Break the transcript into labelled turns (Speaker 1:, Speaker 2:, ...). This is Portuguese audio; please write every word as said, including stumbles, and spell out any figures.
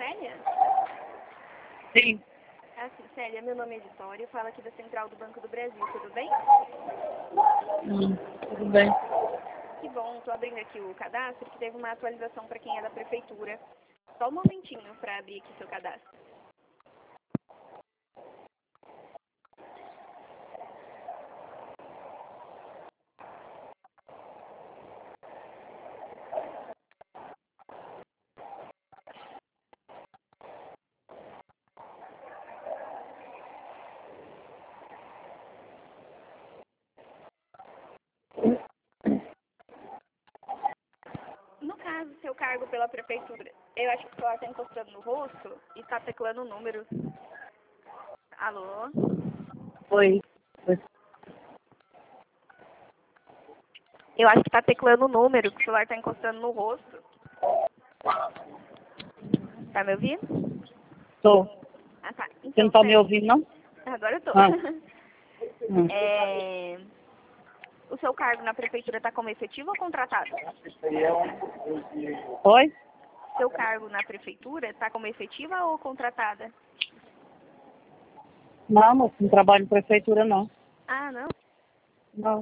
Speaker 1: Célia?
Speaker 2: Sim.
Speaker 1: Ah, sim, Célia, meu nome é Vitória, eu falo aqui da Central do Banco do Brasil, tudo bem?
Speaker 2: Hum, tudo bem.
Speaker 1: Que bom, estou abrindo aqui o cadastro, que teve uma atualização para quem é da prefeitura. Só um momentinho para abrir aqui seu cadastro. No caso, seu cargo pela prefeitura, eu acho que o celular está encostando no rosto e está teclando o número. Alô?
Speaker 2: Oi. Oi.
Speaker 1: Eu acho que está teclando o número, que o celular está encostando no rosto. Tá me ouvindo?
Speaker 2: Tô.
Speaker 1: Ah, tá.
Speaker 2: Você não
Speaker 1: Então,
Speaker 2: tá me
Speaker 1: Célia,
Speaker 2: ouvindo, não?
Speaker 1: agora eu tô.
Speaker 2: Ah. Hum.
Speaker 1: É... O seu cargo na prefeitura está como efetivo ou contratado?
Speaker 2: Oi?
Speaker 1: Seu cargo na prefeitura está como efetiva ou contratada?
Speaker 2: Não, moço, não trabalho em prefeitura, não.
Speaker 1: Ah, não.
Speaker 2: Não.